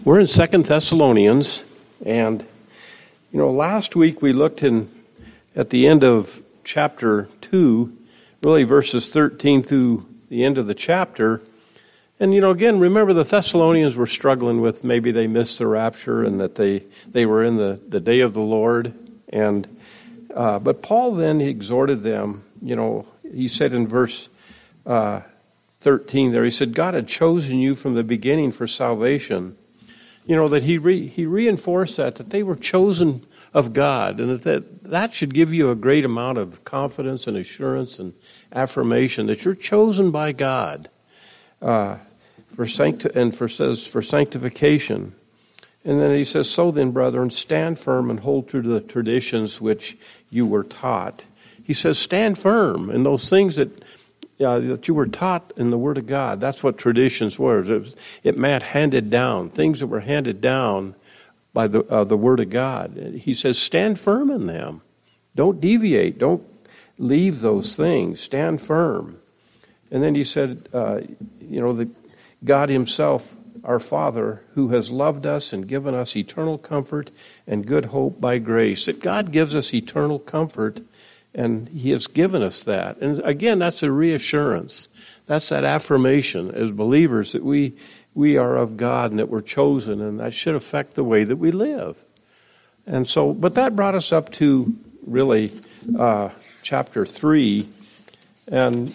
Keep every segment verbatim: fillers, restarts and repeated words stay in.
We're in Second Thessalonians, and, you know, last week we looked in at the end of chapter two, really verses thirteen through the end of the chapter. And, you know, again, remember the Thessalonians were struggling with maybe they missed the rapture and that they, they were in the, the day of the Lord. And uh, but Paul then exhorted them, you know, he said in verse uh, thirteen there, he said, God had chosen you from the beginning for salvation. You know, that he re, he reinforced that, that they were chosen of God, and that, that that should give you a great amount of confidence and assurance and affirmation that you're chosen by God uh, for sancti- and for says for sanctification. And then he says, so then, brethren, stand firm and hold true to the traditions which you were taught. He says, stand firm in those things that Uh, that you were taught in the Word of God. That's what traditions were. It, was, it meant handed down, things that were handed down by the uh, the Word of God. He says, stand firm in them. Don't deviate. Don't leave those things. Stand firm. And then he said, uh, you know, that God himself, our Father, who has loved us and given us eternal comfort and good hope by grace, that God gives us eternal comfort. And he has given us that. And again, that's a reassurance. That's that affirmation as believers that we we are of God and that we're chosen, and that should affect the way that we live. And so, but that brought us up to really uh, chapter three. And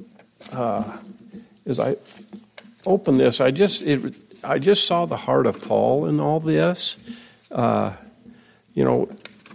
uh, as I open this, I just it, I just saw the heart of Paul in all this. Uh, you know.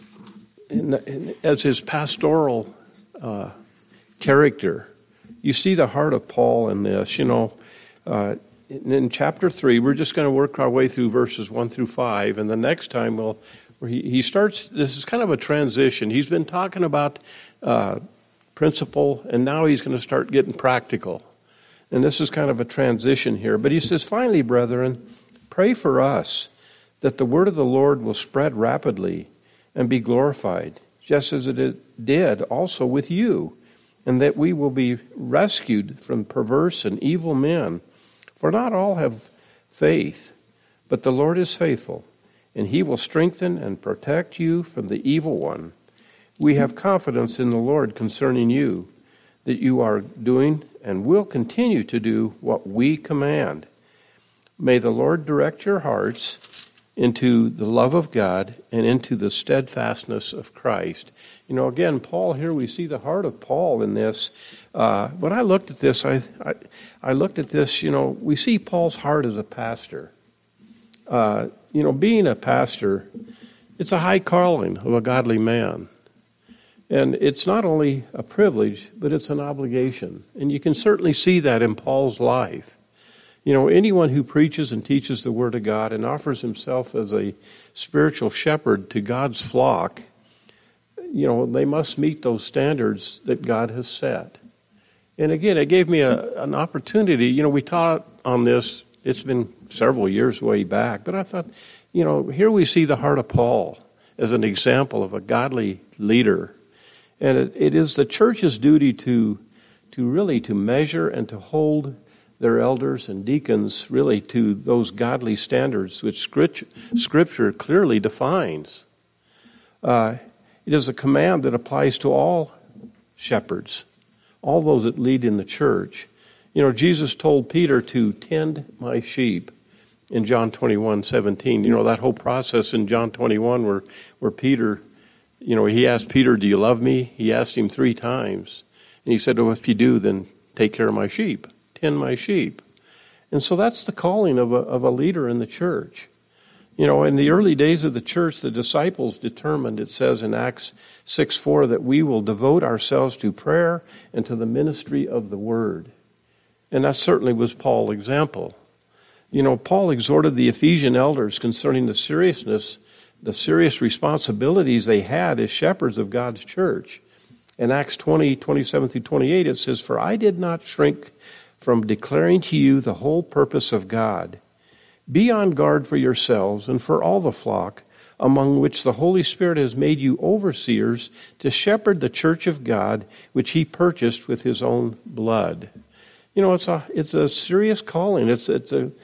In, in, as his pastoral uh, character, you see the heart of Paul in this. You know, uh, in, in chapter three, we're just going to work our way through verses one through five, and the next time we'll, where he, he starts. This is kind of a transition. He's been talking about uh, principle, and now he's going to start getting practical. And this is kind of a transition here. But he says, finally, brethren, pray for us that the word of the Lord will spread rapidly and be glorified, just as it did also with you, and that we will be rescued from perverse and evil men. For not all have faith, but the Lord is faithful, and he will strengthen and protect you from the evil one. We have confidence in the Lord concerning you, that you are doing and will continue to do what we command. May the Lord direct your hearts into the love of God and into the steadfastness of Christ. You know, again, Paul here, we see the heart of Paul in this. Uh, when I looked at this, I, I I looked at this, you know, we see Paul's heart as a pastor. Uh, you know, being a pastor, it's a high calling of a godly man. And it's not only a privilege, but it's an obligation. And you can certainly see that in Paul's life. You know, anyone who preaches and teaches the Word of God and offers himself as a spiritual shepherd to God's flock, you know, they must meet those standards that God has set. And again, it gave me a, an opportunity. You know, we taught on this, it's been several years way back, but I thought, you know, here we see the heart of Paul as an example of a godly leader. And it, it is the church's duty to, to really to measure and to hold their elders and deacons really to those godly standards which Scripture clearly defines. Uh, it is a command that applies to all shepherds, all those that lead in the church. You know, Jesus told Peter to tend my sheep in John twenty-one seventeen. You know, that whole process in John twenty-one where, where Peter, you know, he asked Peter, do you love me? He asked him three times. And he said, oh, if you do, then take care of my sheep. Tend my sheep. And so that's the calling of a, of a leader in the church. You know, in the early days of the church, the disciples determined, it says in Acts six four, that we will devote ourselves to prayer and to the ministry of the word. And that certainly was Paul's example. You know, Paul exhorted the Ephesian elders concerning the seriousness, the serious responsibilities they had as shepherds of God's church. In Acts twenty, twenty-seven through twenty-eight, it says, for I did not shrink from declaring to you the whole purpose of God. Be on guard for yourselves and for all the flock, among which the Holy Spirit has made you overseers to shepherd the church of God, which he purchased with his own blood. You know, it's a it's a serious calling. It's it's a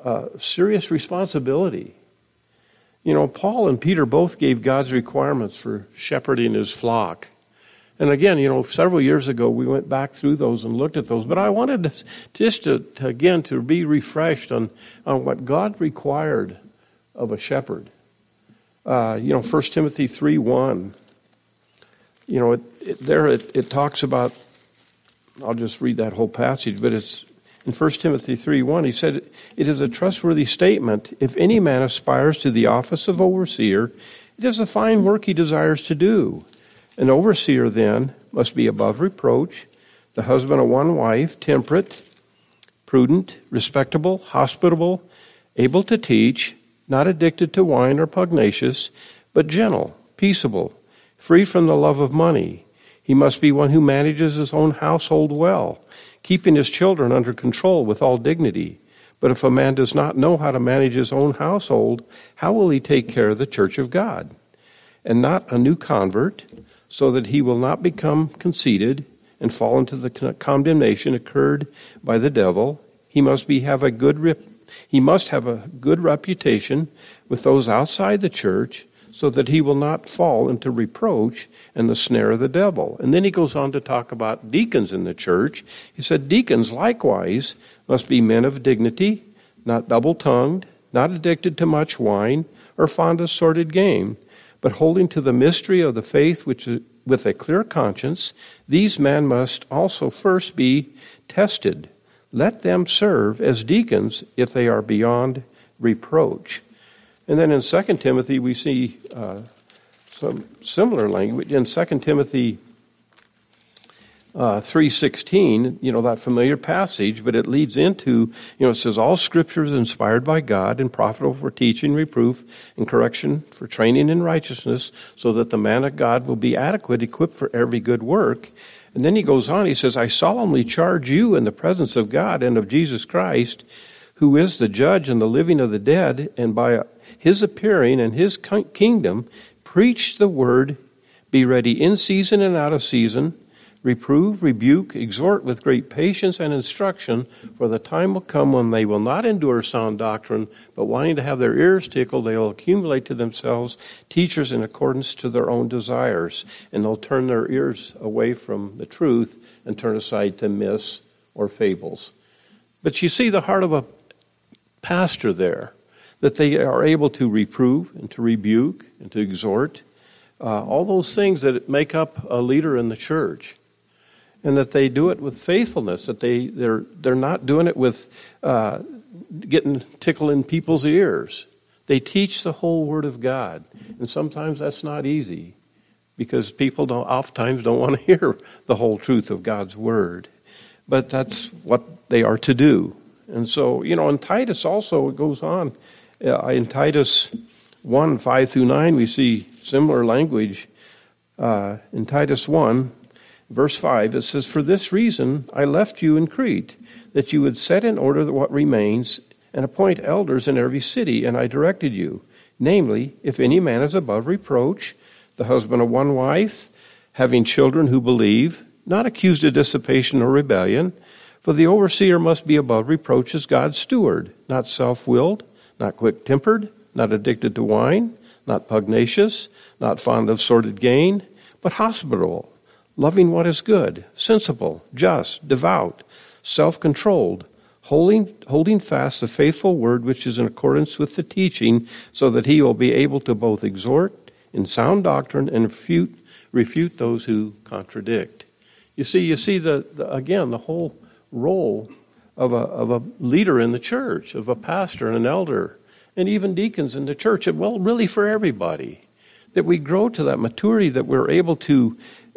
uh, serious responsibility. You know, Paul and Peter both gave God's requirements for shepherding his flock. And again, you know, several years ago, we went back through those and looked at those. But I wanted to, just to, to, again, to be refreshed on, on what God required of a shepherd. Uh, you know, First Timothy three one, you know, it, it, there it, it talks about, I'll just read that whole passage, but it's in First Timothy three one, he said, it is a trustworthy statement. If any man aspires to the office of overseer, it is a fine work he desires to do. An overseer, then, must be above reproach, the husband of one wife, temperate, prudent, respectable, hospitable, able to teach, not addicted to wine or pugnacious, but gentle, peaceable, free from the love of money. He must be one who manages his own household well, keeping his children under control with all dignity. But if a man does not know how to manage his own household, how will he take care of the church of God? And not a new convert, so that he will not become conceited and fall into the condemnation incurred by the devil. He must be have a good rep, he must have a good reputation with those outside the church, so that he will not fall into reproach and the snare of the devil. And then he goes on to talk about deacons in the church. He said, deacons likewise must be men of dignity, not double-tongued, not addicted to much wine, or fond of sordid gain, but holding to the mystery of the faith which is, with a clear conscience. These men must also first be tested. Let them serve as deacons if they are beyond reproach. And then in Second Timothy, we see uh, some similar language. In Second Timothy uh, three sixteen, you know, that familiar passage, but it leads into, you know, it says, all scripture is inspired by God and profitable for teaching, reproof, and correction, for training in righteousness, so that the man of God will be adequate, equipped for every good work. And then he goes on, he says, I solemnly charge you in the presence of God and of Jesus Christ, who is the judge and the living of the dead, and by his appearing and his kingdom, preach the word, be ready in season and out of season, reprove, rebuke, exhort with great patience and instruction, for the time will come when they will not endure sound doctrine, but wanting to have their ears tickled, they will accumulate to themselves teachers in accordance to their own desires, and they'll turn their ears away from the truth and turn aside to myths or fables. But you see the heart of a pastor there, that they are able to reprove and to rebuke and to exhort, uh, all those things that make up a leader in the church. And that they do it with faithfulness, that they, they're, they're not doing it with uh, getting tickled in people's ears. They teach the whole Word of God. And sometimes that's not easy, because people don't, oftentimes don't want to hear the whole truth of God's Word. But that's what they are to do. And so, you know, in Titus also, it goes on. Uh, in Titus one, five through nine, we see similar language. Uh, in Titus one, verse five, it says, for this reason I left you in Crete, that you would set in order what remains and appoint elders in every city, and I directed you. Namely, if any man is above reproach, the husband of one wife, having children who believe, not accused of dissipation or rebellion, for the overseer must be above reproach as God's steward, not self-willed, not quick-tempered, not addicted to wine, not pugnacious, not fond of sordid gain, but hospitable, loving what is good, sensible, just, devout, self-controlled, holding, holding fast the faithful word which is in accordance with the teaching, so that he will be able to both exhort in sound doctrine and refute, refute those who contradict. You see, you see the, the again the whole role of a of a leader in the church, of a pastor and an elder, and even deacons in the church, and well, really for everybody, that we grow to that maturity that we're able to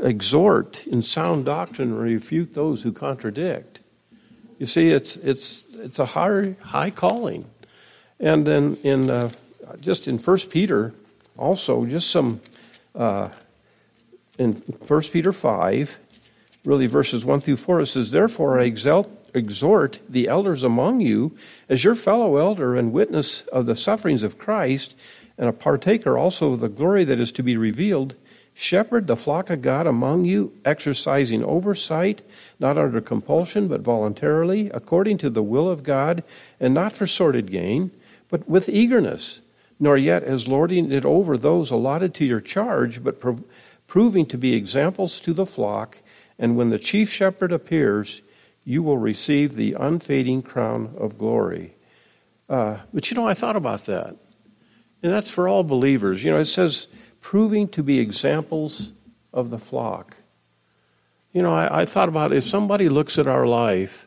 exhort in sound doctrine and refute those who contradict. You see, it's it's it's a high high calling, and then in uh, just in First Peter, also just some uh, in First Peter five, really verses one through four, it says, "Therefore I exalt, exhort the elders among you, as your fellow elder and witness of the sufferings of Christ, and a partaker also of the glory that is to be revealed. shepherd the flock of God among you, exercising oversight, not under compulsion, but voluntarily, according to the will of God, and not for sordid gain, but with eagerness, nor yet as lording it over those allotted to your charge, but pro- proving to be examples to the flock. And when the chief shepherd appears, you will receive the unfading crown of glory. Uh, but you know, I thought about that. And that's for all believers. You know, it says, proving to be examples of the flock. You know, I, I thought about if somebody looks at our life,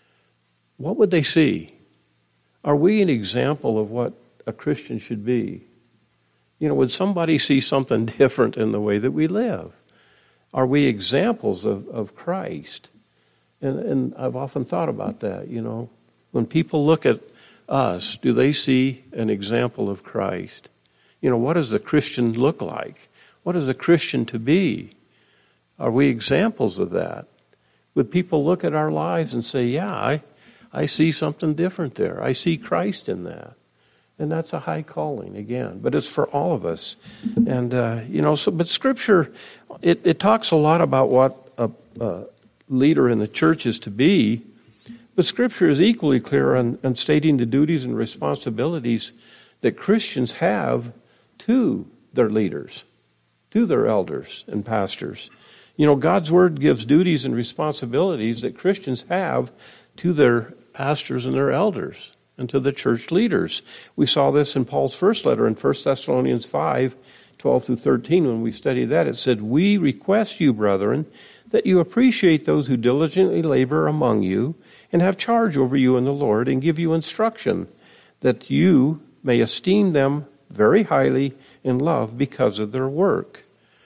what would they see? Are we an example of what a Christian should be? You know, would somebody see something different in the way that we live? Are we examples of, of Christ? And, and I've often thought about that, you know. When people look at us, do they see an example of Christ? You know, what does a Christian look like? What is a Christian to be? Are we examples of that? Would people look at our lives and say, yeah, I, I see something different there. I see Christ in that. And that's a high calling, again. But it's for all of us. And, uh, you know, so, but Scripture, it, it talks a lot about what a, a leader in the church is to be. But Scripture is equally clear on, on stating the duties and responsibilities that Christians have to their leaders, to their elders and pastors. You know, God's Word gives duties and responsibilities that Christians have to their pastors and their elders and to the church leaders. We saw this in Paul's first letter in First Thessalonians five, twelve through thirteen. When we studied that, it said, we request you, brethren, that you appreciate those who diligently labor among you and have charge over you in the Lord and give you instruction, that you may esteem them very highly in love because of their work.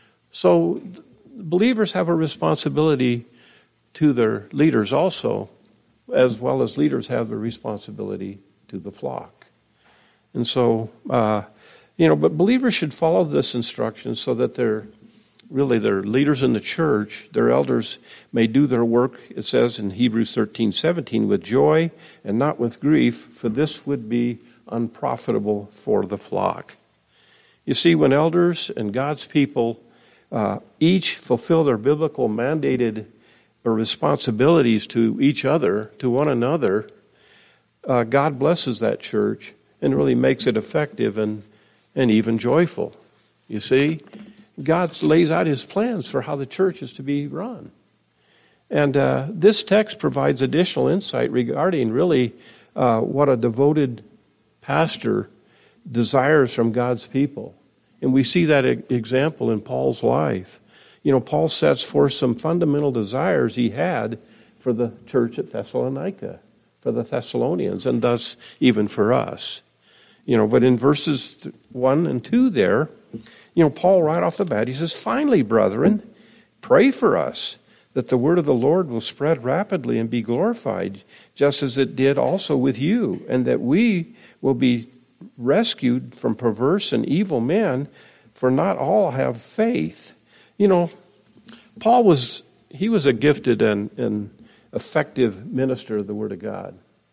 So believers have a responsibility to their leaders also, as well as leaders have the responsibility to the flock. And so, uh, you know, but believers should follow this instruction so that they're really their leaders in the church, their elders, may do their work, it says in Hebrews thirteen seventeen, with joy and not with grief, for this would be unprofitable for the flock. You see, when elders and God's people uh, each fulfill their biblical mandated responsibilities to each other, to one another, uh, God blesses that church and really makes it effective and, and even joyful. You see, God lays out his plans for how the church is to be run. And uh, this text provides additional insight regarding really uh, what a devoted pastor desires from God's people. And we see that e- example in Paul's life. You know, Paul sets forth some fundamental desires he had for the church at Thessalonica, for the Thessalonians, and thus even for us. You know, but in verses one and two there, you know, Paul right off the bat, he says, finally, brethren, pray for us that the word of the Lord will spread rapidly and be glorified, just as it did also with you, and that we will be rescued from perverse and evil men, for not all have faith. You know, Paul was, he was a gifted and, and effective minister of the Word of God.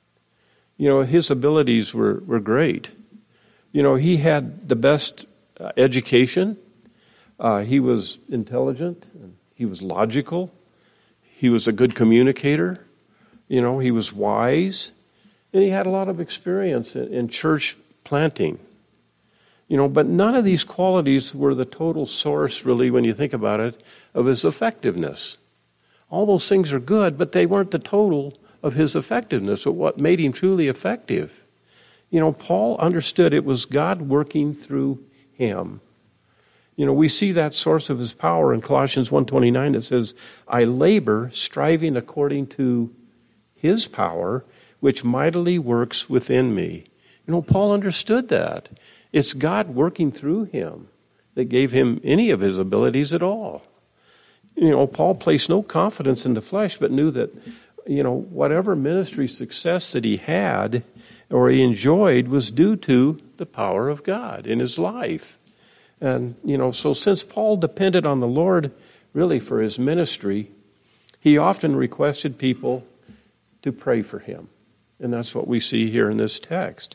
You know, his abilities were, were great. You know, he had the best uh, education. Uh, he was intelligent. He was logical. He was a good communicator. You know, he was wise. And he had a lot of experience in, in church planting. You know, but none of these qualities were the total source, really, when you think about it, of his effectiveness. All those things are good, but they weren't the total of his effectiveness, or what made him truly effective. You know, Paul understood it was God working through him. You know, we see that source of his power in Colossians one twenty-nine. It says, I labor, striving according to his power, which mightily works within me. You know, Paul understood that. It's God working through him that gave him any of his abilities at all. You know, Paul placed no confidence in the flesh, but knew that, you know, whatever ministry success that he had or he enjoyed was due to the power of God in his life. And, you know, so since Paul depended on the Lord really for his ministry, he often requested people to pray for him. And that's what we see here in this text.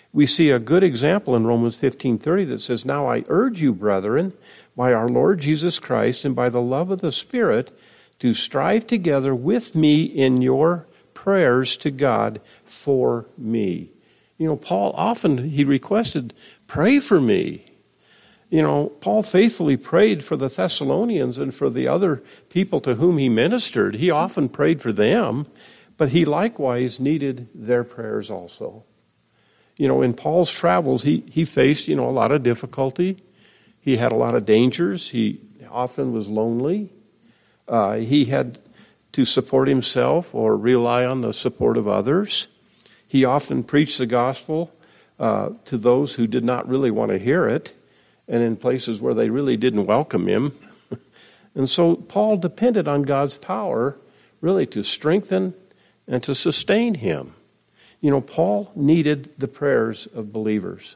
We see a good example in Romans fifteen thirty that says, "Now I urge you, brethren, by our Lord Jesus Christ and by the love of the Spirit, to strive together with me in your prayers to God for me." You know, Paul often, he requested, "Pray for me." You know, Paul faithfully prayed for the Thessalonians and for the other people to whom he ministered. He often prayed for them, but he likewise needed their prayers also. You know, in Paul's travels, he, he faced, you know, a lot of difficulty. He had a lot of dangers. He often was lonely. Uh, he had to support himself or rely on the support of others. He often preached the gospel uh, to those who did not really want to hear it, and in places where they really didn't welcome him. And so Paul depended on God's power really to strengthen and to sustain him. You know, Paul needed the prayers of believers.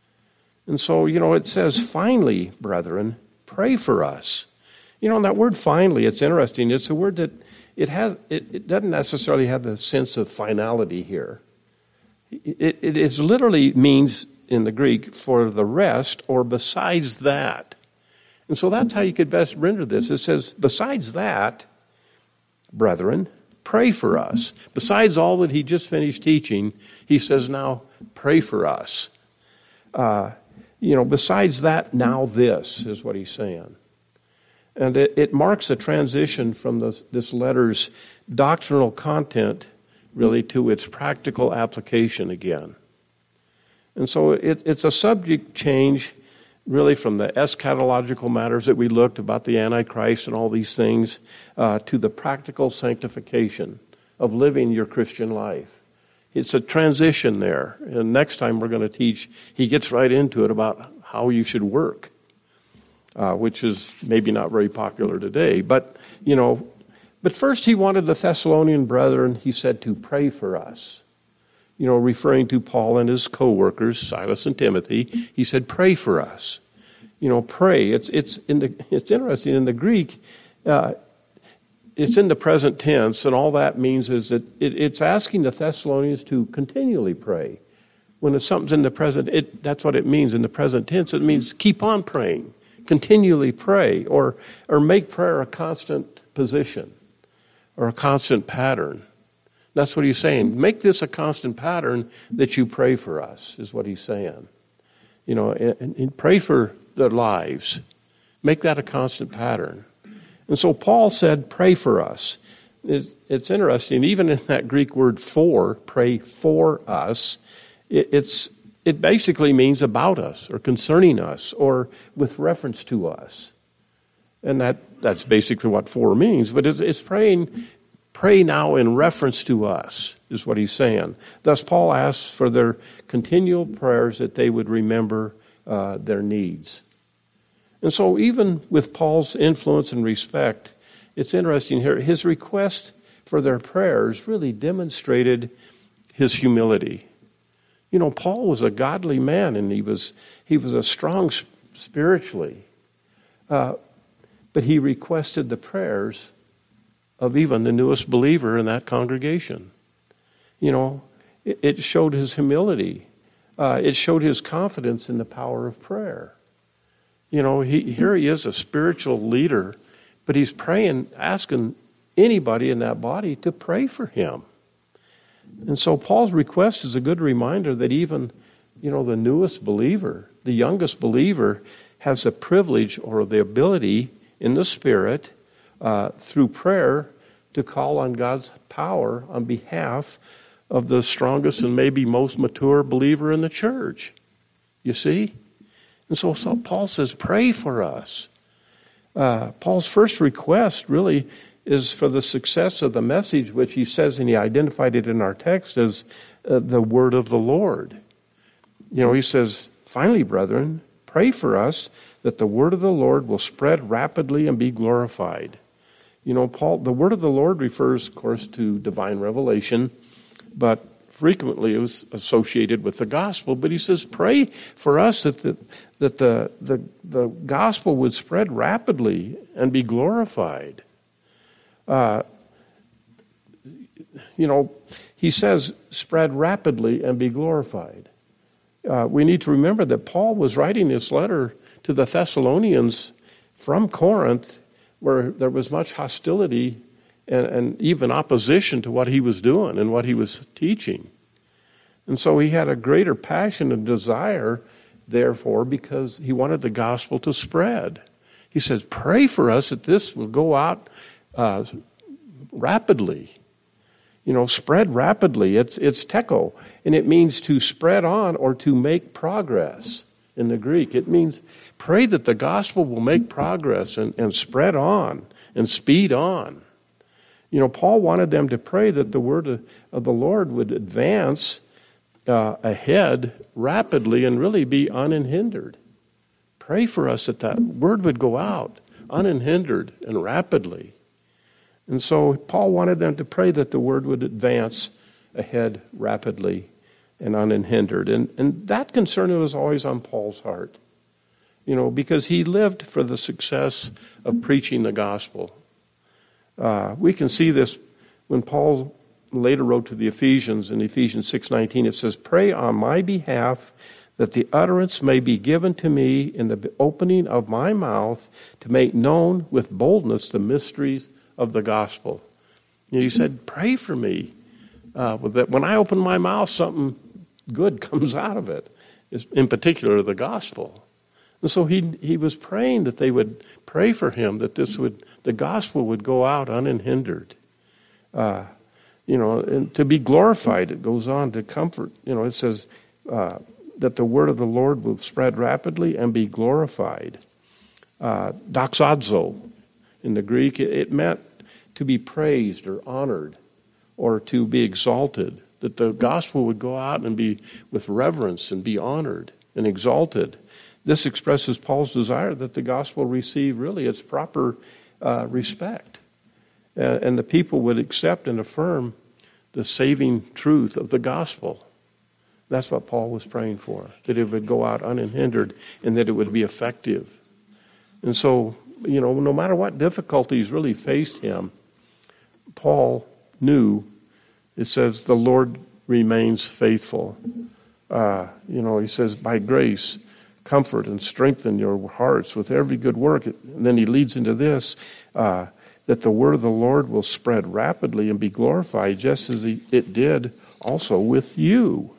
And so, you know, it says, "Finally, brethren, pray for us." You know, and that word "finally," it's interesting. It's a word that it has. It, it doesn't necessarily have the sense of finality here. It, it, it literally means, in the Greek, "for the rest," or "besides that." And so that's how you could best render this. It says, "Besides that, brethren, pray for us." Besides all that he just finished teaching, he says, now pray for us. Uh, you know, besides that, now this is what he's saying. And it, it marks a transition from this, this letter's doctrinal content, really, to its practical application again. And so it, it's a subject change, really, from the eschatological matters that we looked about, the Antichrist and all these things, uh, to the practical sanctification of living your Christian life. It's a transition there. And next time we're going to teach, he gets right into it about how you should work, uh, which is maybe not very popular today. But, you know, but first he wanted the Thessalonian brethren, he said, to pray for us. You know, referring to Paul and his co-workers, Silas and Timothy, he said, pray for us. You know, pray. It's it's in the it's interesting in the Greek. Uh, it's in the present tense, and all that means is that it, it's asking the Thessalonians to continually pray. When it's something's in the present, it that's what it means in the present tense. It means keep on praying, continually pray, or or make prayer a constant position or a constant pattern. That's what he's saying. Make this a constant pattern that you pray for us, is what he's saying. You know, and, and pray for their lives. Make that a constant pattern. And so Paul said, pray for us. It's, it's interesting, even in that Greek word for, pray for us, it, it's it basically means about us or concerning us or with reference to us. And that, that's basically what for means. But it's, it's praying... Pray now in reference to us, is what he's saying. Thus, Paul asks for their continual prayers that they would remember uh, their needs. And so even with Paul's influence and respect, it's interesting here, his request for their prayers really demonstrated his humility. You know, Paul was a godly man, and he was he was a strong spiritually. Uh, but he requested the prayers of even the newest believer in that congregation. You know, it, it showed his humility. Uh, it showed his confidence in the power of prayer. You know, he, here he is, a spiritual leader, but he's praying, asking anybody in that body to pray for him. And so Paul's request is a good reminder that even, you know, the newest believer, the youngest believer, has the privilege or the ability in the Spirit Uh, through prayer to call on God's power on behalf of the strongest and maybe most mature believer in the church. You see? And so, so Paul says, pray for us. Uh, Paul's first request really is for the success of the message, which he says, and he identified it in our text as uh, the word of the Lord. You know, he says, finally, brethren, pray for us that the word of the Lord will spread rapidly and be glorified. You know, Paul, the word of the Lord refers, of course, to divine revelation, but frequently it was associated with the gospel. But he says, pray for us that the, that the, the, the gospel would spread rapidly and be glorified. Uh, you know, he says, spread rapidly and be glorified. uh, we need to remember that Paul was writing this letter to the Thessalonians from Corinth, where there was much hostility and, and even opposition to what he was doing and what he was teaching. And so he had a greater passion and desire, therefore, because he wanted the gospel to spread. He says, pray for us that this will go out uh, rapidly. You know, spread rapidly. It's it's teko, and it means to spread on or to make progress in the Greek. It means pray that the gospel will make progress and, and spread on and speed on. You know, Paul wanted them to pray that the word of, of the Lord would advance uh, ahead rapidly and really be unhindered. Pray for us that that word would go out unhindered and rapidly. And so Paul wanted them to pray that the word would advance ahead rapidly and unhindered. And, and that concern was always on Paul's heart, you know, because he lived for the success of preaching the gospel. Uh, we can see this when Paul later wrote to the Ephesians in Ephesians six nineteen. It says, pray on my behalf that the utterance may be given to me in the opening of my mouth to make known with boldness the mysteries of the gospel. And he said, pray for me. Uh, that when I open my mouth, something good comes out of it, in particular the gospel. And so he he was praying that they would pray for him, that this would the gospel would go out unhindered. Uh, you know, and to be glorified, it goes on to comfort. You know, it says uh, that the word of the Lord will spread rapidly and be glorified. Uh, doxazo in the Greek, it, it meant to be praised or honored or to be exalted, that the gospel would go out and be with reverence and be honored and exalted. This expresses Paul's desire that the gospel receive really its proper uh, respect, uh, and the people would accept and affirm the saving truth of the gospel. That's what Paul was praying for, that it would go out unhindered and that it would be effective. And so, you know, no matter what difficulties really faced him, Paul knew, it says, the Lord remains faithful. Uh, you know, he says, by grace, comfort and strengthen your hearts with every good work. And then he leads into this, uh, that the word of the Lord will spread rapidly and be glorified, just as he, it did also with you.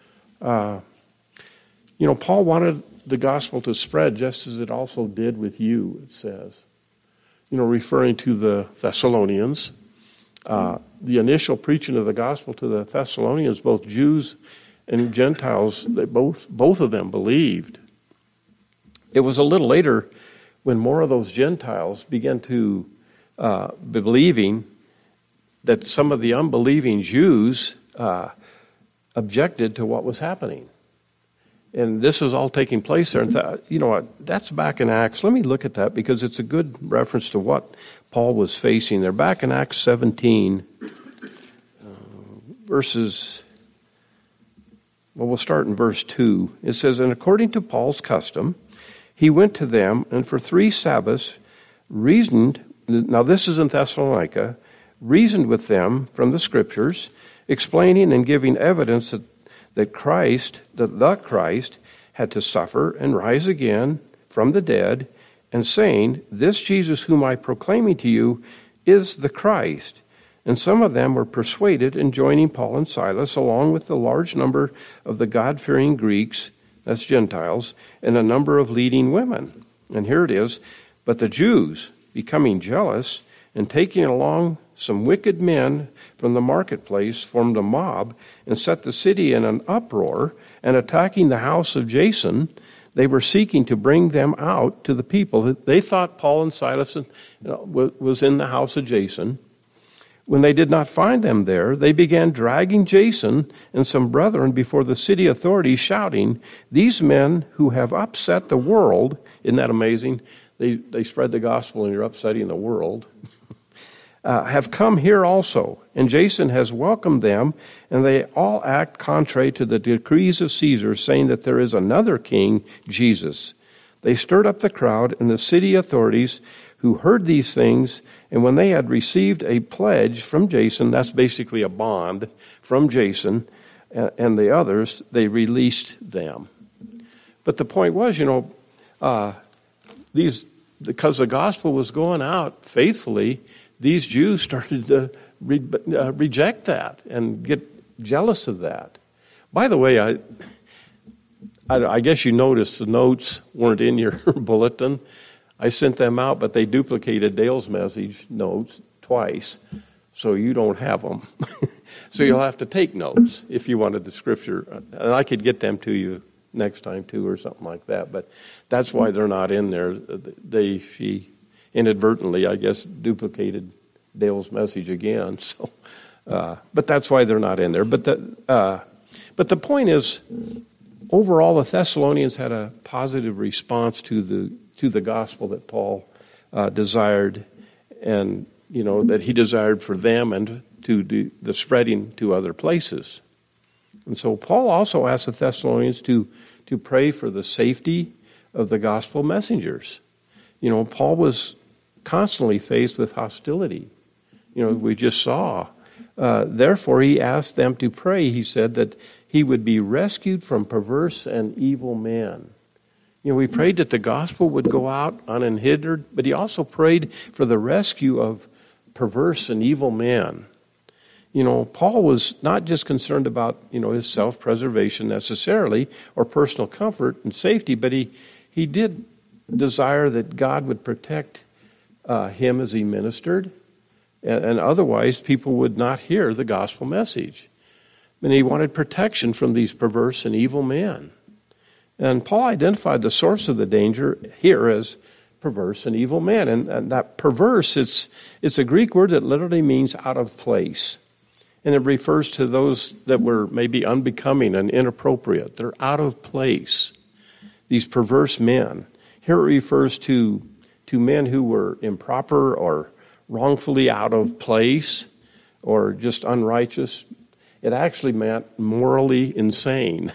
Uh, you know, Paul wanted the gospel to spread just as it also did with you, it says. You know, referring to the Thessalonians. Uh, the initial preaching of the gospel to the Thessalonians, both Jews and Gentiles, they both both of them believed. It was a little later when more of those Gentiles began to uh, believing that some of the unbelieving Jews uh, objected to what was happening. And this was all taking place there. And th- you know what? That's back in Acts. Let me look at that because it's a good reference to what Paul was facing there. Back in Acts seventeen, uh, verses, well, we'll start in verse two. It says, and according to Paul's custom, he went to them and for three Sabbaths reasoned, now this is in Thessalonica, reasoned with them from the Scriptures, explaining and giving evidence that that Christ, that the Christ, had to suffer and rise again from the dead, and saying, this Jesus whom I proclaiming to you is the Christ. And some of them were persuaded in joining Paul and Silas, along with the large number of the God-fearing Greeks, that's Gentiles, and a number of leading women. And here it is, but the Jews, becoming jealous, and taking along some wicked men from the marketplace, formed a mob and set the city in an uproar, and attacking the house of Jason, they were seeking to bring them out to the people. They thought Paul and Silas was in the house of Jason. When they did not find them there, they began dragging Jason and some brethren before the city authorities, shouting, these men who have upset the world, isn't that amazing? They, they spread the gospel and you're upsetting the world. Uh, have come here also, and Jason has welcomed them, and they all act contrary to the decrees of Caesar, saying that there is another king, Jesus. They stirred up the crowd and the city authorities who heard these things, and when they had received a pledge from Jason, that's basically a bond from Jason, and the others, they released them. But the point was, you know, uh, these because the gospel was going out faithfully, these Jews started to re- uh, reject that and get jealous of that. By the way, I, I, I guess you noticed the notes weren't in your bulletin. I sent them out, but they duplicated Dale's message notes twice, so you don't have them. So you'll have to take notes if you wanted the scripture. And I could get them to you next time too or something like that, but that's why they're not in there. They she inadvertently, I guess, duplicated Dale's message again. So, uh, but that's why they're not in there. But the uh, but the point is, overall, the Thessalonians had a positive response to the to the gospel that Paul uh, desired, and you know that he desired for them and to do the spreading to other places. And so Paul also asked the Thessalonians to, to pray for the safety of the gospel messengers. You know, Paul was constantly faced with hostility. You know, we just saw. Uh, therefore, he asked them to pray, he said, that he would be rescued from perverse and evil men. You know, we prayed that the gospel would go out unhindered, but he also prayed for the rescue of perverse and evil men. You know, Paul was not just concerned about, you know, his self-preservation necessarily or personal comfort and safety, but he, he did desire that God would protect uh, him as he ministered, and, and otherwise people would not hear the gospel message. And he wanted protection from these perverse and evil men. And Paul identified the source of the danger here as perverse and evil men. And, and that perverse, it's it's a Greek word that literally means out of place. And it refers to those that were maybe unbecoming and inappropriate. They're out of place. These perverse men. Here it refers to, to men who were improper or wrongfully out of place or just unrighteous. It actually meant morally insane.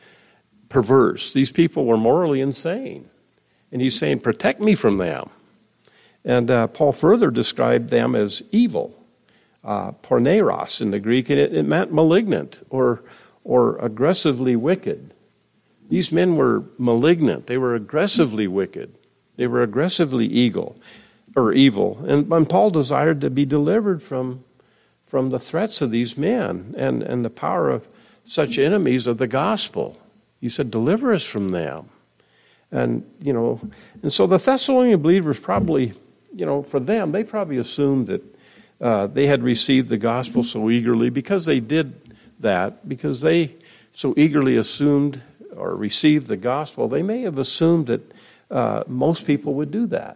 Perverse. These people were morally insane. And he's saying, protect me from them. And uh, Paul further described them as evil. Uh, porneros in the Greek, and it, it meant malignant or or aggressively wicked. These men were malignant. They were aggressively wicked. They were aggressively evil, or evil. And, and Paul desired to be delivered from from the threats of these men and, and the power of such enemies of the gospel. He said, deliver us from them. And, you know, and so the Thessalonian believers probably, you know, for them, they probably assumed that Uh, they had received the gospel so eagerly because they did that, because they so eagerly assumed or received the gospel, they may have assumed that uh, most people would do that.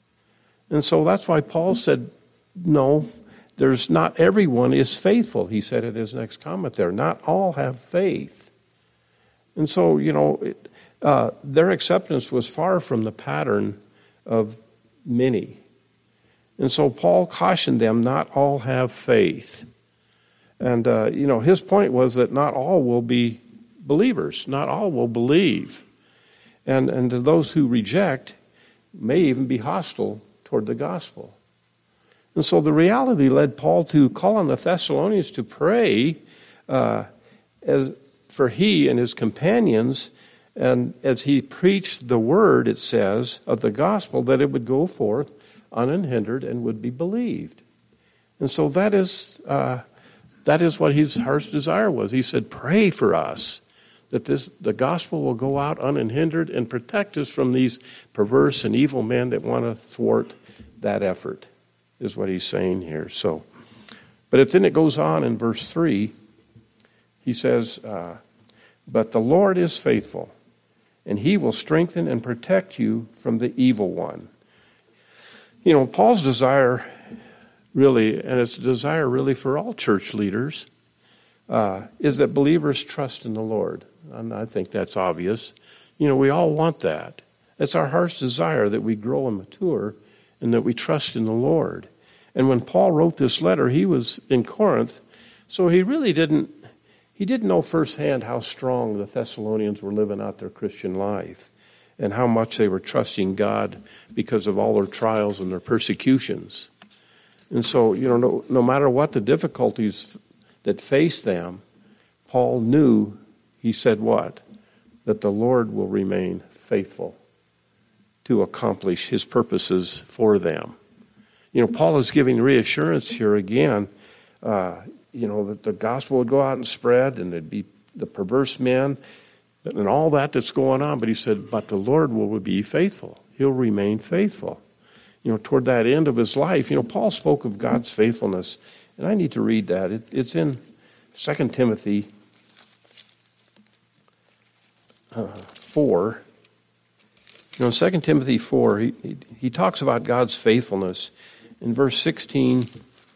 And so that's why Paul said, no, there's not everyone is faithful. He said in his next comment there, not all have faith. And so, you know, it, uh, their acceptance was far from the pattern of many. And so Paul cautioned them, not all have faith. And, uh, you know, his point was that not all will be believers. Not all will believe. And, and to those who reject, may even be hostile toward the gospel. And so the reality led Paul to call on the Thessalonians to pray uh, as for he and his companions, and as he preached the word, it says, of the gospel, that it would go forth unhindered and would be believed. And so that is uh, that is what his heart's desire was. He said, pray for us that this the gospel will go out unhindered and protect us from these perverse and evil men that want to thwart that effort, is what he's saying here. So, but if then it goes on in verse three, he says, uh, but the Lord is faithful, and he will strengthen and protect you from the evil one. You know, Paul's desire really, and it's a desire really for all church leaders, uh, is that believers trust in the Lord. And I think that's obvious. You know, we all want that. It's our heart's desire that we grow and mature and that we trust in the Lord. And when Paul wrote this letter, he was in Corinth, so he really didn't, he didn't know firsthand how strong the Thessalonians were living out their Christian life, and how much they were trusting God because of all their trials and their persecutions. And so, you know, no, no matter what the difficulties that face them, Paul knew, he said what? That the Lord will remain faithful to accomplish his purposes for them. You know, Paul is giving reassurance here again, uh, you know, that the gospel would go out and spread, and there'd be the perverse men, and all that that's going on. But he said, but the Lord will be faithful. He'll remain faithful. You know, toward that end of his life, you know, Paul spoke of God's faithfulness, and I need to read that. It, it's in Second Timothy uh, four. You know, Second Timothy four, he, he, he talks about God's faithfulness. In verse sixteen,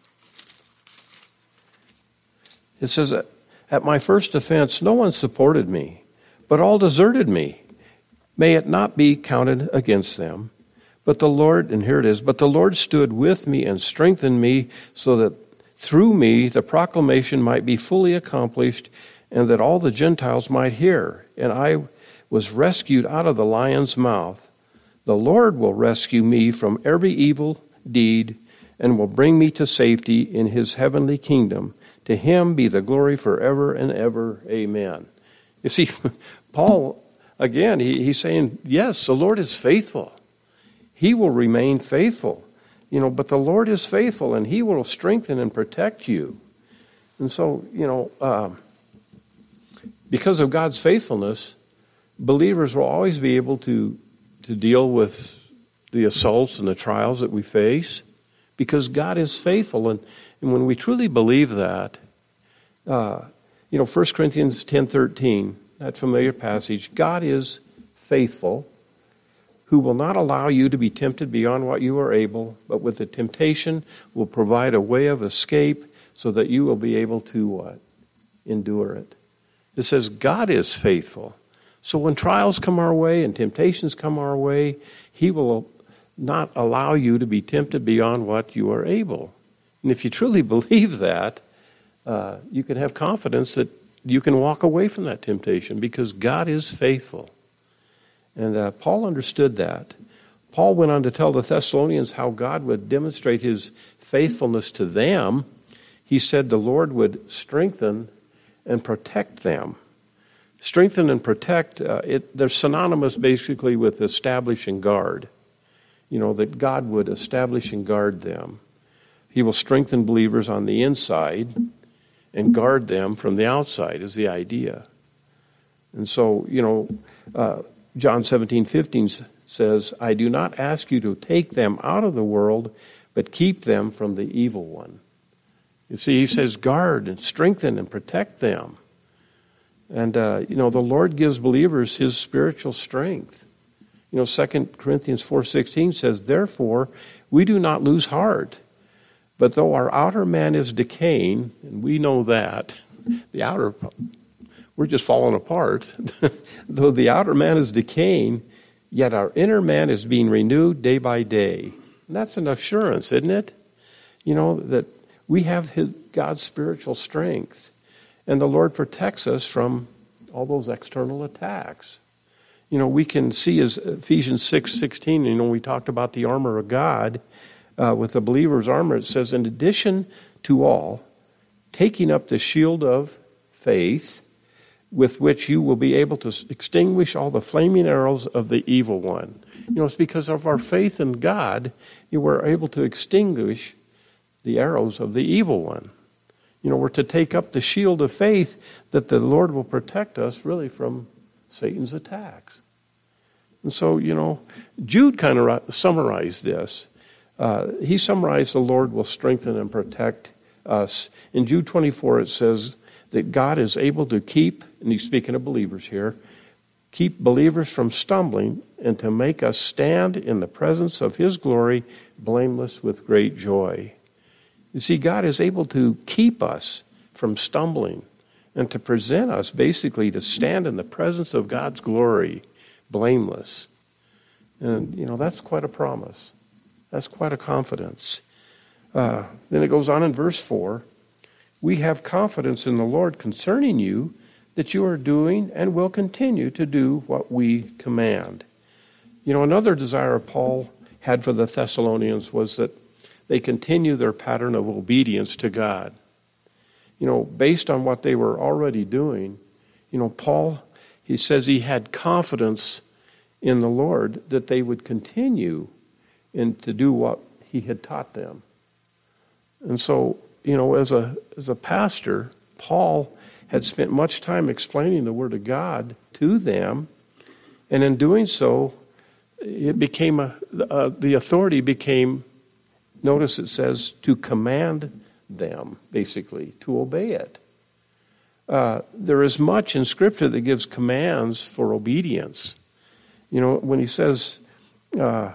it says, at my first offense, no one supported me, but all deserted me. May it not be counted against them. But the Lord, and here it is, but the Lord stood with me and strengthened me so that through me the proclamation might be fully accomplished and that all the Gentiles might hear. And I was rescued out of the lion's mouth. The Lord will rescue me from every evil deed and will bring me to safety in his heavenly kingdom. To him be the glory forever and ever. Amen. You see, Paul, again, he, he's saying, yes, the Lord is faithful. He will remain faithful. You know, but the Lord is faithful, and he will strengthen and protect you. And so, you know, um, because of God's faithfulness, believers will always be able to, to deal with the assaults and the trials that we face, because God is faithful. And, and when we truly believe that, uh, you know, First Corinthians ten thirteen, that familiar passage, God is faithful, who will not allow you to be tempted beyond what you are able, but with the temptation will provide a way of escape so that you will be able to what? Endure it. It says God is faithful. So when trials come our way and temptations come our way, he will not allow you to be tempted beyond what you are able. And if you truly believe that, uh, you can have confidence that you can walk away from that temptation because God is faithful. And uh, Paul understood that. Paul went on to tell the Thessalonians how God would demonstrate his faithfulness to them. He said the Lord would strengthen and protect them. Strengthen and protect, uh, it, they're synonymous basically with establish and guard. You know, that God would establish and guard them. He will strengthen believers on the inside and guard them from the outside is the idea. And so, you know, uh, John seventeen fifteen says, I do not ask you to take them out of the world, but keep them from the evil one. You see, he says guard and strengthen and protect them. And, uh, you know, the Lord gives believers his spiritual strength. You know, Second Corinthians four sixteen says, therefore, we do not lose heart. But though our outer man is decaying, and we know that, the outer, we're just falling apart. Though the outer man is decaying, yet our inner man is being renewed day by day. And that's an assurance, isn't it? You know, that we have his, God's spiritual strength. And the Lord protects us from all those external attacks. You know, we can see as Ephesians six sixteen, you know, we talked about the armor of God. Uh, with the believer's armor, it says, in addition to all, taking up the shield of faith, with which you will be able to extinguish all the flaming arrows of the evil one. You know, it's because of our faith in God, you were able to extinguish the arrows of the evil one. You know, we're to take up the shield of faith that the Lord will protect us really from Satan's attacks. And so, you know, Jude kind of summarized this. Uh, he summarized the Lord will strengthen and protect us. In Jude twenty-four, it says that God is able to keep, and he's speaking of believers here, keep believers from stumbling and to make us stand in the presence of his glory, blameless with great joy. You see, God is able to keep us from stumbling and to present us basically to stand in the presence of God's glory, blameless. And, you know, that's quite a promise. That's quite a confidence. Uh, then it goes on in verse four. We have confidence in the Lord concerning you that you are doing and will continue to do what we command. You know, another desire Paul had for the Thessalonians was that they continue their pattern of obedience to God. you know, based on what they were already doing, you know, Paul, he says he had confidence in the Lord that they would continue in to do what he had taught them. And so, you know, as a as a pastor, Paul had spent much time explaining the Word of God to them, and in doing so, it became a uh, the authority became, notice it says, to command them, basically, to obey it. Uh, there is much in Scripture that gives commands for obedience. You know, when he says, uh,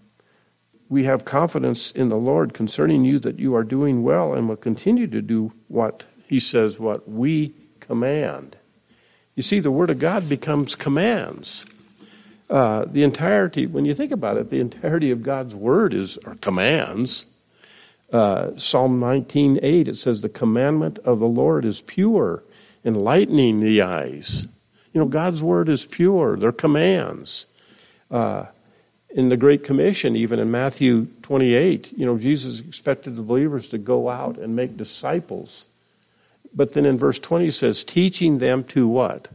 we have confidence in the Lord concerning you that you are doing well and will continue to do what he says, what we command. You see, the Word of God becomes commands. Uh, the entirety, when you think about it, the entirety of God's Word is are commands. Uh, Psalm nineteen eight, it says, the commandment of the Lord is pure, enlightening the eyes. You know, God's Word is pure. They're commands. Uh, in the Great Commission, even in Matthew twenty-eight, you know, Jesus expected the believers to go out and make disciples. But then in verse twenty it says, teaching them to what?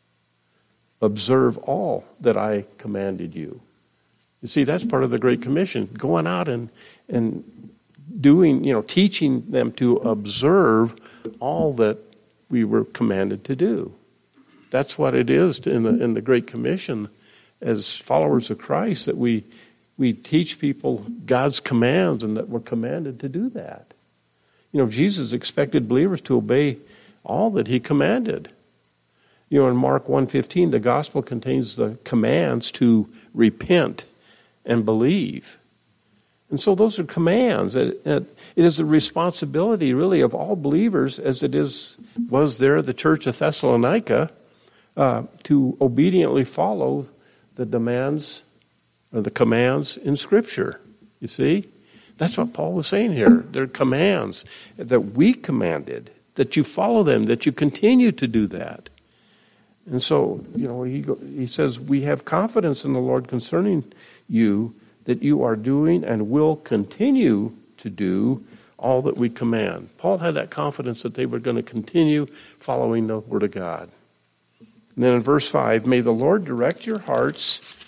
Observe all that I commanded you. You see, that's part of the Great Commission, going out and and doing, you know, teaching them to observe all that we were commanded to do. That's what it is to, in the in the Great Commission, as followers of Christ, that we we teach people God's commands and that we're commanded to do that. You know, Jesus expected believers to obey all that he commanded. You know, in Mark one fifteen, the gospel contains the commands to repent and believe. And so those are commands. It, it, it is a responsibility, really, of all believers, as it is was there at the church of Thessalonica, uh, to obediently follow the demands or the commands in Scripture. You see? That's what Paul was saying here. They're commands that we commanded, that you follow them, that you continue to do that. And so, you know, he he says, we have confidence in the Lord concerning you that you are doing and will continue to do all that we command. Paul had that confidence that they were going to continue following the Word of God. And then in verse five, may the Lord direct your hearts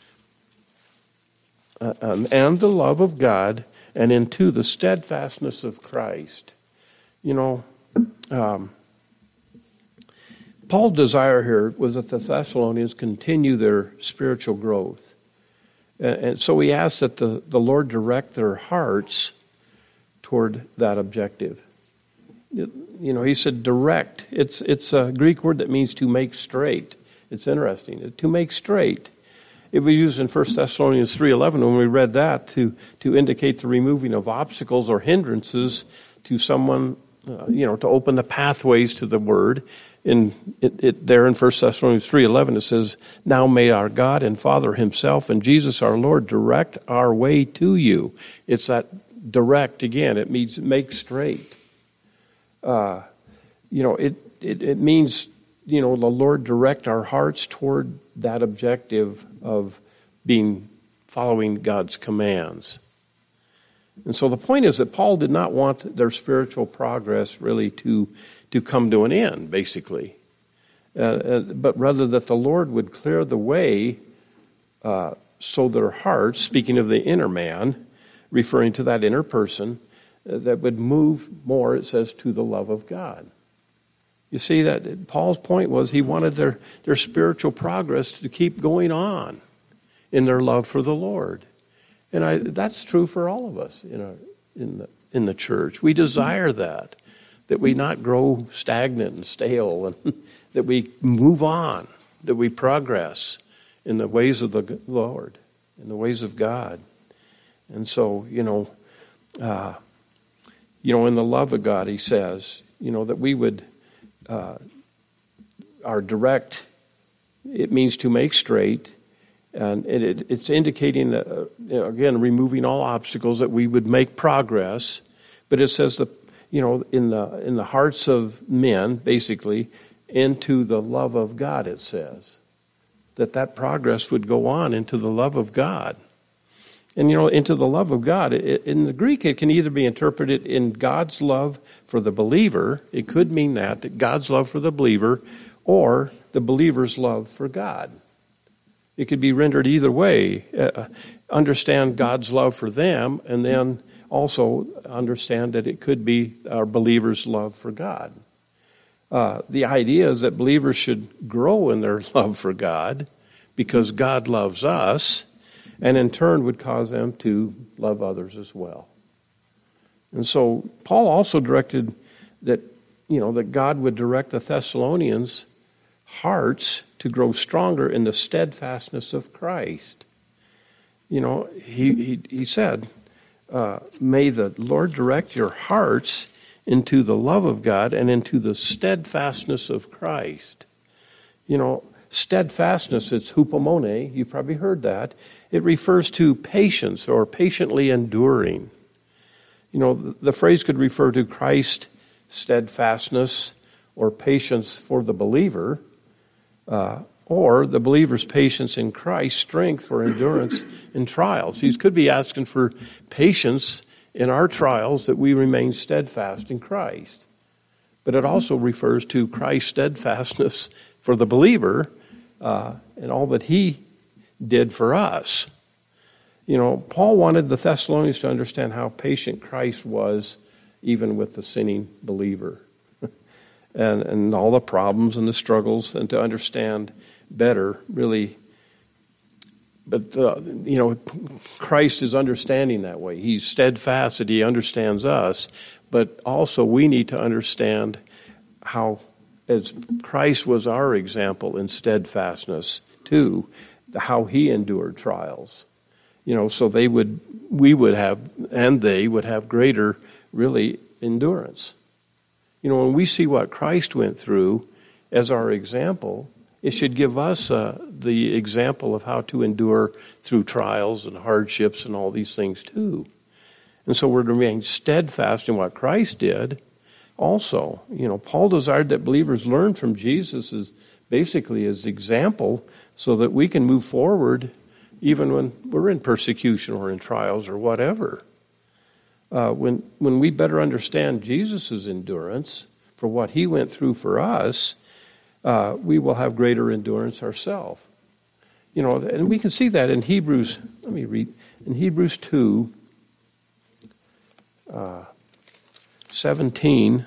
uh, and the love of God and into the steadfastness of Christ. You know, um, Paul's desire here was that the Thessalonians continue their spiritual growth. And, and so he asked that the, the Lord direct their hearts toward that objective. You, you know, he said direct. It's, it's a Greek word that means to make straight. It's interesting. To make straight. It was used in First Thessalonians three eleven when we read that to, to indicate the removing of obstacles or hindrances to someone, uh, you know, to open the pathways to the Word. In it, it, there in First Thessalonians three eleven, it says, now may our God and Father himself and Jesus our Lord direct our way to you. It's that direct again. It means make straight. Uh, you know, it, it, it means, you know, the Lord direct our hearts toward that objective of being, following God's commands. And so the point is that Paul did not want their spiritual progress really to to come to an end, basically. Uh, uh, but rather that the Lord would clear the way uh, so their hearts, speaking of the inner man, referring to that inner person, uh, that would move more, it says, to the love of God. You see, that Paul's point was he wanted their, their spiritual progress to keep going on in their love for the Lord. And I, that's true for all of us in, our, in, the, in the church. We desire that. That we not grow stagnant and stale, and that we move on, that we progress in the ways of the Lord, in the ways of God. And so, you know, uh, you know, in the love of God, he says, you know, that we would, uh, our direct, it means to make straight, and it, it, it's indicating that, uh, you know, again, removing all obstacles, that we would make progress. But it says the you know, in the in the hearts of men, basically, into the love of God, it says. That that progress would go on into the love of God. And, you know, into the love of God. In the Greek, it can either be interpreted in God's love for the believer. It could mean that, that God's love for the believer, or the believer's love for God. It could be rendered either way. Uh, understand God's love for them, and then also understand that it could be our believer's love for God. Uh, the idea is that believers should grow in their love for God because God loves us, and in turn would cause them to love others as well. And so Paul also directed that, you know, that God would direct the Thessalonians' hearts to grow stronger in the steadfastness of Christ. You know, he he, he said, uh, may the Lord direct your hearts into the love of God and into the steadfastness of Christ. You know, steadfastness, it's hupomone, you've probably heard that. It refers to patience or patiently enduring. You know, the phrase could refer to Christ's steadfastness or patience for the believer, uh, or the believer's patience in Christ's strength for endurance in trials. He could be asking for patience in our trials that we remain steadfast in Christ. But it also refers to Christ's steadfastness for the believer uh, and all that he did for us. You know, Paul wanted the Thessalonians to understand how patient Christ was even with the sinning believer and, and all the problems and the struggles, and to understand better, really. But, uh, you know, Christ is understanding that way. He's steadfast that he understands us, but also we need to understand how, as Christ was our example in steadfastness too, how he endured trials. You know, so they would, we would have, and they would have greater, really, endurance. You know, when we see what Christ went through as our example, it should give us uh, the example of how to endure through trials and hardships and all these things too. And so we're to remain steadfast in what Christ did. Also, you know, Paul desired that believers learn from Jesus as basically his example, so that we can move forward even when we're in persecution or in trials or whatever. Uh, when when we better understand Jesus' endurance for what he went through for us, uh, we will have greater endurance ourselves. You know, and we can see that in Hebrews. Let me read in Hebrews two, uh, seventeen.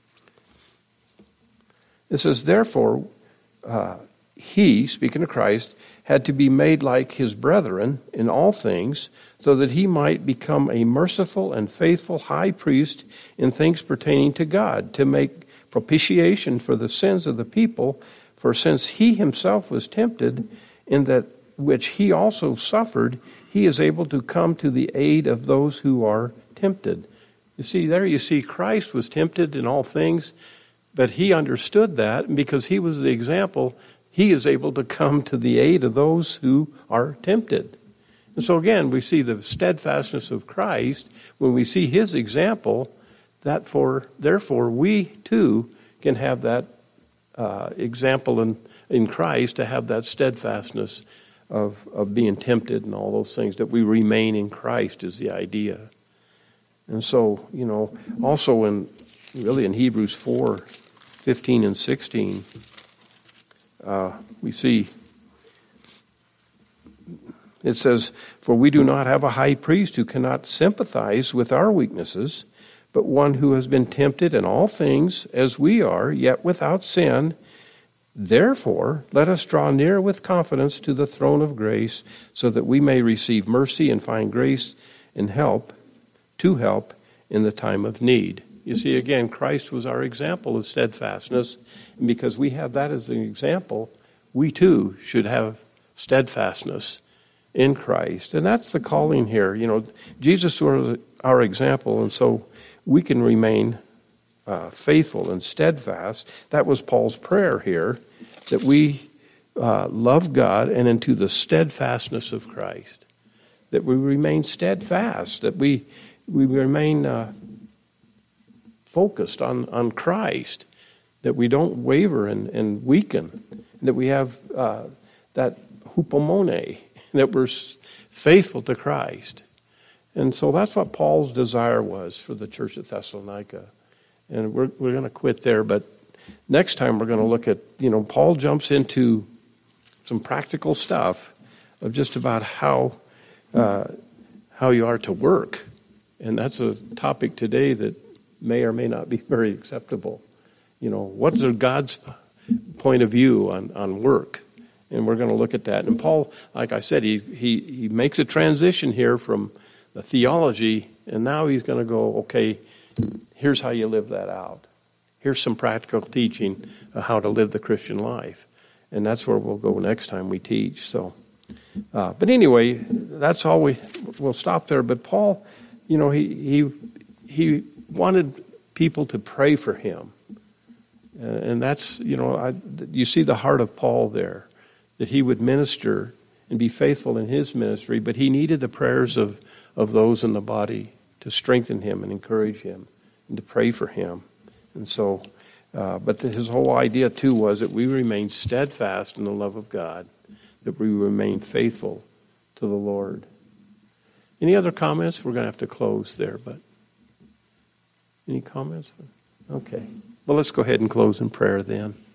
It says, "Therefore, uh, he, speaking of Christ, had to be made like his brethren in all things, so that he might become a merciful and faithful high priest in things pertaining to God, to make propitiation for the sins of the people. For since he himself was tempted in that which he also suffered, he is able to come to the aid of those who are tempted." You see, there you see Christ was tempted in all things, but he understood that, and because he was the example, he is able to come to the aid of those who are tempted. And so again, we see the steadfastness of Christ when we see his example, that for therefore we too can have that uh, example in, in Christ, to have that steadfastness of, of being tempted and all those things, that we remain in Christ is the idea. And so, you know, also in really in Hebrews four, fifteen and sixteen, Uh, we see, it says, "For we do not have a high priest who cannot sympathize with our weaknesses, but one who has been tempted in all things as we are, yet without sin. Therefore, let us draw near with confidence to the throne of grace, so that we may receive mercy and find grace and help, to help in the time of need." You see, again, Christ was our example of steadfastness, and because we have that as an example, we too should have steadfastness in Christ. And that's the calling here. You know, Jesus was our example, and so we can remain uh, faithful and steadfast. That was Paul's prayer here, that we uh, love God and into the steadfastness of Christ, that we remain steadfast, that we we remain uh, focused on, on Christ, that we don't waver and, and weaken, and that we have uh, that hupomone, that we're faithful to Christ. And so that's what Paul's desire was for the church at Thessalonica. And we're we're going to quit there, but next time we're going to look at, you know, Paul jumps into some practical stuff of just about how uh, how you are to work. And that's a topic today that may or may not be very acceptable. You know, what's God's point of view on, on work? And we're going to look at that. And Paul, like I said, he, he, he makes a transition here from the theology, and now he's going to go, okay, here's how you live that out. Here's some practical teaching of how to live the Christian life. And that's where we'll go next time we teach. So, uh, but anyway, that's all we, we'll stop there. But Paul, you know, he he he wanted people to pray for him. Uh, and that's, you know, I, you see the heart of Paul there, that he would minister and be faithful in his ministry, but he needed the prayers of, of those in the body to strengthen him and encourage him and to pray for him. And so, uh, but the, his whole idea too was that we remain steadfast in the love of God, that we remain faithful to the Lord. Any other comments? We're going to have to close there, but any comments? Okay. Well, let's go ahead and close in prayer then.